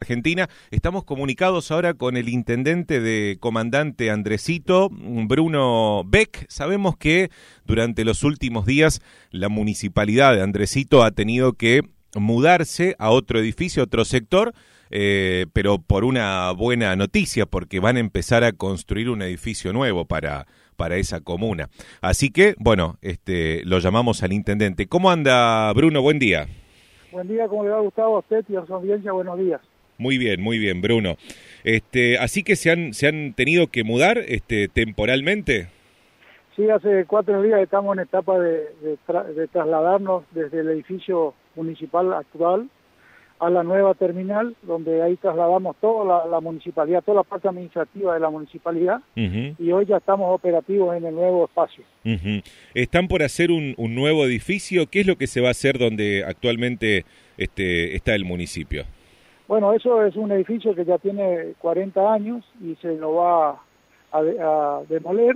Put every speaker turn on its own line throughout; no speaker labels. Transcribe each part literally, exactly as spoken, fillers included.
Argentina. Estamos comunicados ahora con el intendente de Comandante Andresito, Bruno Beck. Sabemos que durante los últimos días la municipalidad de Andresito ha tenido que mudarse a otro edificio, a otro sector, eh, pero por una buena noticia, porque van a empezar a construir un edificio nuevo para, para esa comuna. Así que, bueno, este, lo llamamos al intendente. ¿Cómo anda, Bruno? Buen día.
Buen día, ¿cómo le va, Gustavo? A usted y a su audiencia, buenos días.
Muy bien, muy bien, Bruno. Este, así que se han, se han tenido que mudar este, temporalmente.
Sí, hace cuatro días estamos en etapa de, de, tra de trasladarnos desde el edificio municipal actual a la nueva terminal, donde ahí trasladamos toda la, la municipalidad, toda la parte administrativa de la municipalidad, uh-huh. Y hoy ya estamos operativos en el nuevo espacio.
Uh-huh. ¿Están por hacer un, un nuevo edificio? ¿Qué es lo que se va a hacer donde actualmente este, está el municipio?
Bueno, eso es un edificio que ya tiene cuarenta años y se lo va a, a demoler,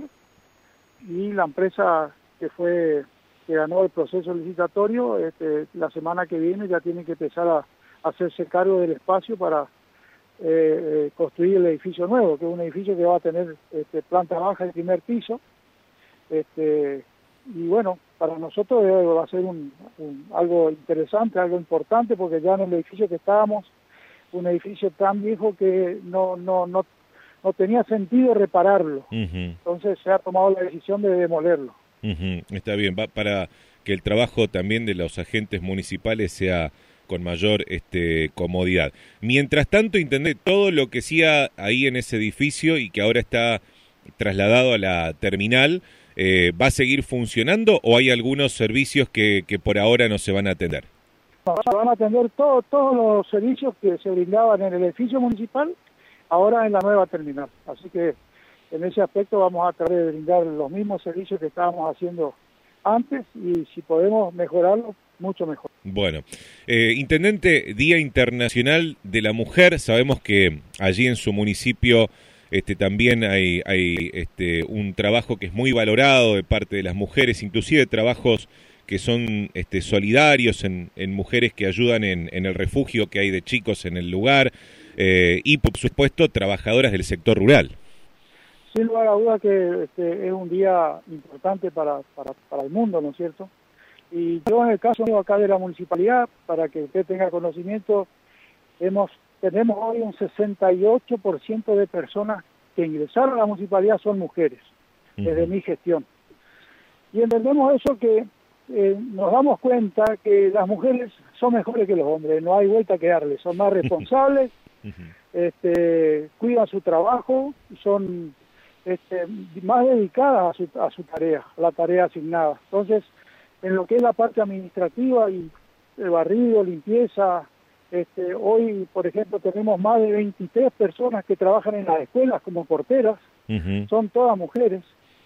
y la empresa que fue que ganó el proceso licitatorio, este, la semana que viene ya tiene que empezar a, a hacerse cargo del espacio para eh, eh, construir el edificio nuevo, que es un edificio que va a tener este, planta baja y primer piso, este, y bueno, para nosotros va a ser un, un, algo interesante, algo importante, porque ya en el edificio que estábamos, un edificio tan viejo que no, no, no, no tenía sentido repararlo, uh-huh. Entonces se ha tomado la decisión de demolerlo.
Uh-huh. Está bien, va para que el trabajo también de los agentes municipales sea con mayor este, comodidad. Mientras tanto, intendente, todo lo que sea ahí en ese edificio y que ahora está trasladado a la terminal, eh, ¿va a seguir funcionando o hay algunos servicios que, que por ahora no se van a atender?
No, se van a atender todo, todos los servicios que se brindaban en el edificio municipal, ahora en la nueva terminal. Así que en ese aspecto vamos a tratar de brindar los mismos servicios que estábamos haciendo antes, y si podemos mejorarlo, mucho mejor.
Bueno, eh, intendente, Día Internacional de la Mujer, sabemos que allí en su municipio este, también hay, hay este, un trabajo que es muy valorado de parte de las mujeres, inclusive trabajos que son este, solidarios en, en mujeres que ayudan en, en el refugio que hay de chicos en el lugar, eh, y por supuesto trabajadoras del sector rural.
Sin lugar a duda que este, es un día importante para, para, para el mundo, ¿no es cierto? Y yo en el caso acá de la municipalidad, para que usted tenga conocimiento, hemos tenemos hoy un sesenta y ocho por ciento de personas que ingresaron a la municipalidad son mujeres, uh-huh. Desde mi gestión. Y entendemos eso que eh, nos damos cuenta que las mujeres son mejores que los hombres, no hay vuelta que darle, son más responsables, uh-huh. este, cuidan su trabajo, son Este, más dedicadas a su, a su tarea, a la tarea asignada. Entonces, en lo que es la parte administrativa y el barrido, limpieza, este, hoy, por ejemplo, tenemos más de veintitrés personas que trabajan en las escuelas como porteras, uh-huh. Son todas mujeres,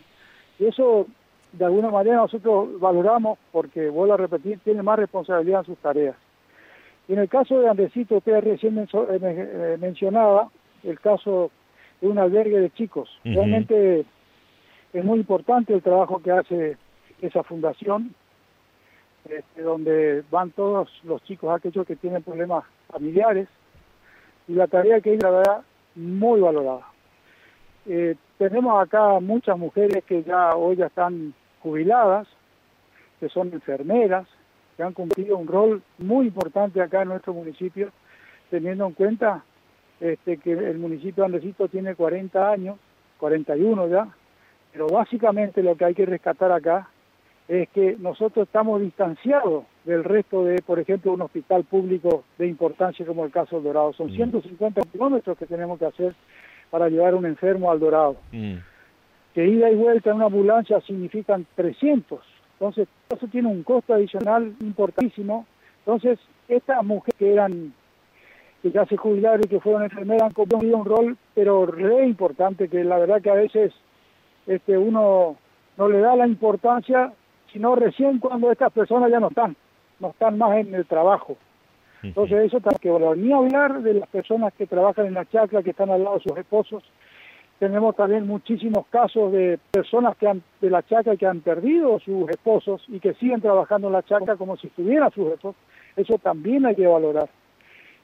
y eso, de alguna manera, nosotros valoramos, porque, vuelvo a repetir, tienen más responsabilidad en sus tareas. Y en el caso de Andresito, usted recién men eh, mencionaba el caso de un albergue de chicos. Uh-huh. Realmente es muy importante el trabajo que hace esa fundación, este, donde van todos los chicos, aquellos que tienen problemas familiares, y la tarea que es, la verdad, muy valorada. Eh, tenemos acá muchas mujeres que ya hoy ya están jubiladas, que son enfermeras, que han cumplido un rol muy importante acá en nuestro municipio, teniendo en cuenta Este, que el municipio de Andresito tiene cuarenta años, cuarenta y uno ya, pero básicamente lo que hay que rescatar acá es que nosotros estamos distanciados del resto de, por ejemplo, un hospital público de importancia como el caso del Dorado. Son mm. ciento cincuenta kilómetros que tenemos que hacer para llevar a un enfermo al Dorado. Mm. Que ida y vuelta en una ambulancia significan trescientos. Entonces, eso tiene un costo adicional importantísimo. Entonces, estas mujeres que eran que ya se jubilaron y que fueron enfermeras han cumplido un rol, pero re importante, que la verdad que a veces este uno no le da la importancia, sino recién cuando estas personas ya no están, no están más en el trabajo. Entonces eso también que valorar. Ni hablar de las personas que trabajan en la chacra, que están al lado de sus esposos. Tenemos también muchísimos casos de personas que han, de la chacra que han perdido sus esposos y que siguen trabajando en la chacra como si estuvieran sus esposos. Eso también hay que valorar.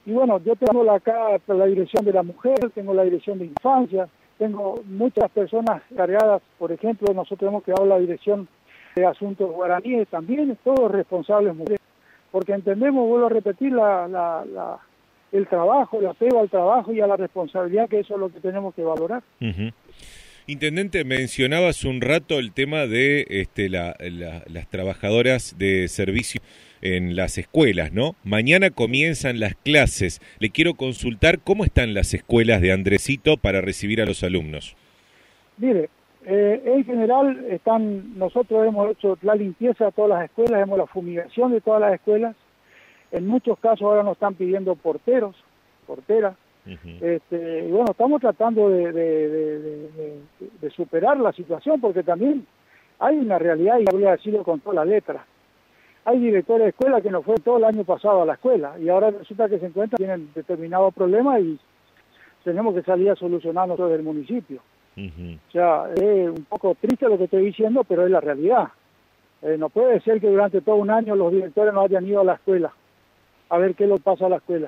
y bueno, yo tengo la, acá la dirección de la mujer, tengo la dirección de infancia, tengo muchas personas cargadas, por ejemplo, nosotros hemos creado la dirección de asuntos guaraníes también, todos responsables mujeres, porque entendemos, vuelvo a repetir, la, la, la, el trabajo, el apego al trabajo y a la responsabilidad, que eso es lo que tenemos que valorar.
Uh-huh. Intendente, mencionabas un rato el tema de este, la, la, las trabajadoras de servicio en las escuelas, ¿no? Mañana comienzan las clases. Le quiero consultar cómo están las escuelas de Andresito para recibir a los alumnos.
Mire, eh, en general están, nosotros hemos hecho la limpieza de todas las escuelas, hemos la fumigación de todas las escuelas. En muchos casos ahora nos están pidiendo porteros, porteras. Uh-huh. Este, y bueno, estamos tratando de, de, de, de, de superar la situación, porque también hay una realidad, y voy a decirlo con todas las letras. Hay directores de escuela que no fueron todo el año pasado a la escuela, y ahora resulta que se encuentran, tienen determinados problemas y tenemos que salir a solucionar nosotros del municipio. Uh-huh. O sea, es un poco triste lo que estoy diciendo, pero es la realidad. Eh, no puede ser que durante todo un año los directores no hayan ido a la escuela a ver qué les pasa a la escuela.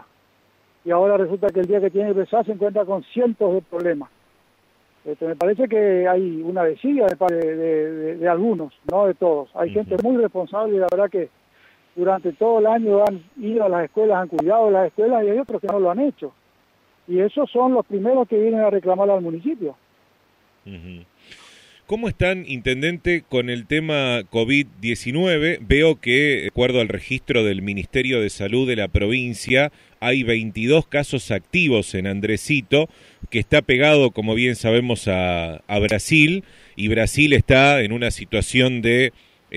Y ahora resulta que el día que tiene que empezar se encuentra con cientos de problemas. Este, me parece que hay una desidia de, de, de, de algunos, no de todos. Hay uh-huh. gente muy responsable y la verdad que durante todo el año han ido a las escuelas, han cuidado de las escuelas, y hay otros que no lo han hecho. Y esos son los primeros que vienen a reclamar al municipio.
Uh-huh. ¿Cómo están, intendente, con el tema COVID diecinueve? Veo que, de acuerdo al registro del Ministerio de Salud de la provincia, hay veintidós casos activos en Andresito, que está pegado, como bien sabemos, a, a Brasil, y Brasil está en una situación de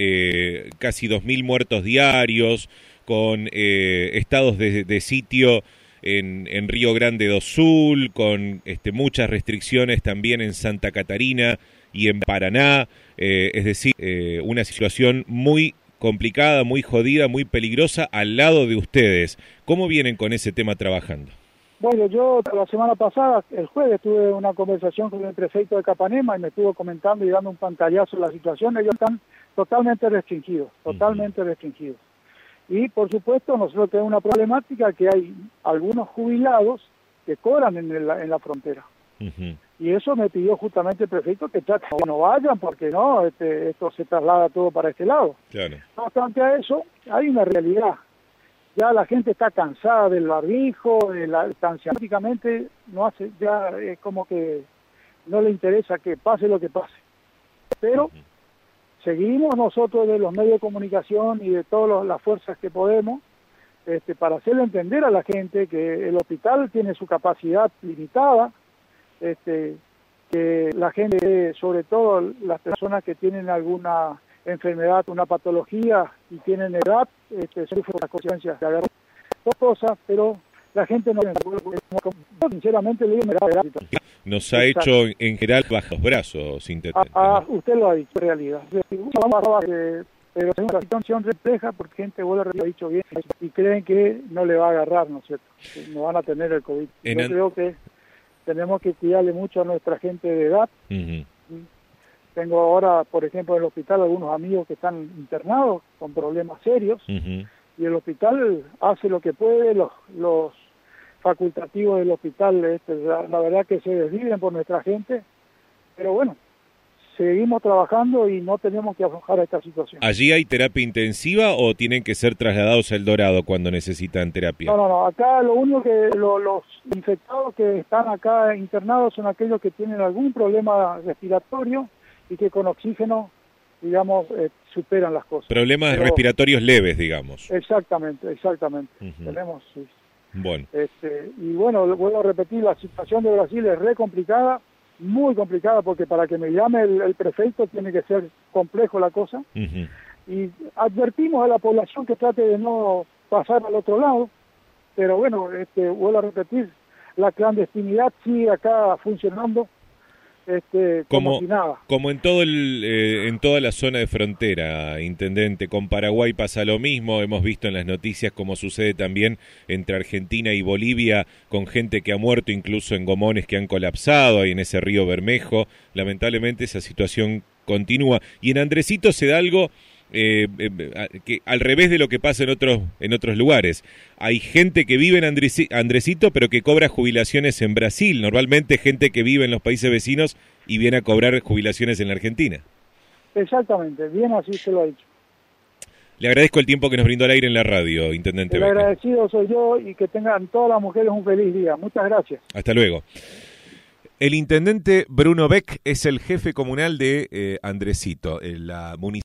eh, casi dos mil muertos diarios, con eh, estados de, de sitio en, en Río Grande do Sul, con este, muchas restricciones también en Santa Catarina y en Paraná, eh, es decir, eh, una situación muy complicada, muy jodida, muy peligrosa al lado de ustedes. ¿Cómo vienen con ese tema trabajando?
Bueno, yo la semana pasada, el jueves, tuve una conversación con el prefecto de Capanema y me estuvo comentando y dando un pantallazo de la situación. Ellos están totalmente restringidos, totalmente uh-huh. restringidos. Y, por supuesto, nosotros tenemos una problemática que hay algunos jubilados que cobran en, el, en la frontera. Uh-huh. Y eso me pidió justamente el prefecto que trate que no vayan, porque no, este, esto se traslada todo para este lado.
Claro.
No obstante a eso, hay una realidad. Ya la gente está cansada del barbijo, de la distancia. Prácticamente no hace, ya es como que no le interesa que pase lo que pase. Pero uh-huh. seguimos nosotros de los medios de comunicación y de todas las fuerzas que podemos, este, para hacerle entender a la gente que el hospital tiene su capacidad limitada. Este, que la gente, sobre todo las personas que tienen alguna enfermedad, una patología y tienen edad, este, sufren las consecuencias de haber dos cosas, pero la gente no, sinceramente le digo,
nos ha Exacto. hecho en general bajos brazos, intendente.
Ah, ¿no? Usted lo ha dicho, en realidad. Pero es una situación refleja porque gente, vos lo ha dicho bien, y creen que no le va a agarrar, ¿no es cierto? Que no van a tener el COVID. En Yo an... creo que tenemos que cuidarle mucho a nuestra gente de edad. Uh-huh. Tengo ahora, por ejemplo, en el hospital algunos amigos que están internados con problemas serios, uh-huh. y el hospital hace lo que puede, los, los facultativos del hospital, este, la, la verdad que se desviven por nuestra gente, pero bueno, seguimos trabajando y no tenemos que aflojar a esta situación.
¿Allí hay terapia intensiva o tienen que ser trasladados a El Dorado cuando necesitan terapia?
No, no, no. Acá lo único que lo, los infectados que están acá internados son aquellos que tienen algún problema respiratorio y que con oxígeno, digamos, eh, superan las cosas.
Problemas Pero, respiratorios leves, digamos.
Exactamente, exactamente. Uh-huh. Tenemos, sí.
Bueno.
Este, y bueno, vuelvo a repetir, la situación de Brasil es re complicada, muy complicada, porque para que me llame el, el prefecto tiene que ser complejo la cosa. Uh-huh. Y advertimos a la población que trate de no pasar al otro lado, pero bueno, este, vuelvo a repetir, la clandestinidad sigue acá funcionando este, como, como si nada.
Como en todo el, eh, en toda la zona de frontera, intendente, con Paraguay pasa lo mismo. Hemos visto en las noticias cómo sucede también entre Argentina y Bolivia, con gente que ha muerto incluso en gomones que han colapsado ahí en ese río Bermejo. Lamentablemente esa situación continúa. Y en Andresito se da algo eh, eh, que al revés de lo que pasa en otros en otros lugares. Hay gente que vive en Andresi- Andresito, pero que cobra jubilaciones en Brasil. Normalmente gente que vive en los países vecinos y viene a cobrar jubilaciones en la Argentina.
Exactamente, bien así se lo ha dicho.
Le agradezco el tiempo que nos brindó al aire en la radio, Intendente
El
Beck.
agradecido soy yo y que tengan todas las mujeres un feliz día. Muchas gracias.
Hasta luego. El Intendente Bruno Beck es el jefe comunal de eh, Andresito, en la municipalidad.